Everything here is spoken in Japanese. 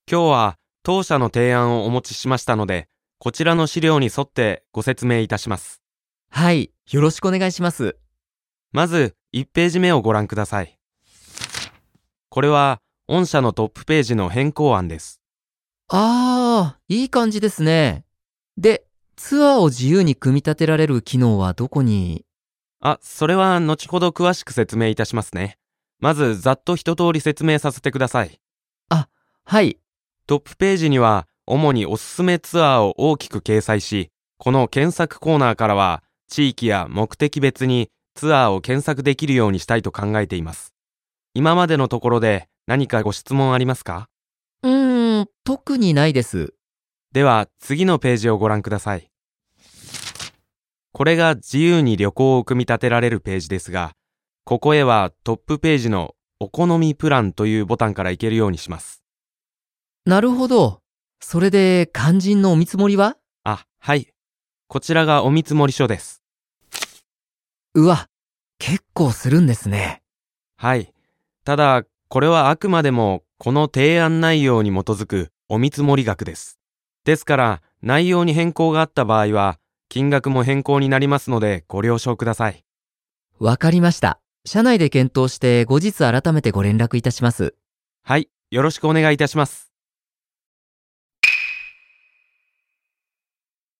今日は当社の提案をお持ちしましたので、こちらの資料に沿ってご説明いたします。 はい、よろしくお願いします。 まず、1ページ目をご覧ください。これは、御社のトップページの変更案です。 いい感じですね。で、ツアーを自由に組み立てられる機能はどこに？ それは後ほど詳しく説明いたしますね。まず、ざっと一通り説明させてください。 はい。 トップページには、主におすすめツアーを大きく掲載し、この検索コーナーからは、地域や目的別にツアーを検索できるようにしたいと考えています。今までのところで何かご質問ありますか？ 特にないです。 では、次のページをご覧ください。これが自由に旅行を組み立てられるページですが、ここへはトップページのお好みプランというボタンから行けるようにします。 なるほど。それで肝心のお見積もりは？ はい。こちらがお見積書です。 うわ、結構するんですね。 はい。ただ、これはあくまでもこの提案内容に基づくお見積もり額です。ですから、内容に変更があった場合は、金額も変更になりますのでご了承ください。 わかりました。社内で検討して後日改めてご連絡いたします。 はい。よろしくお願いいたします。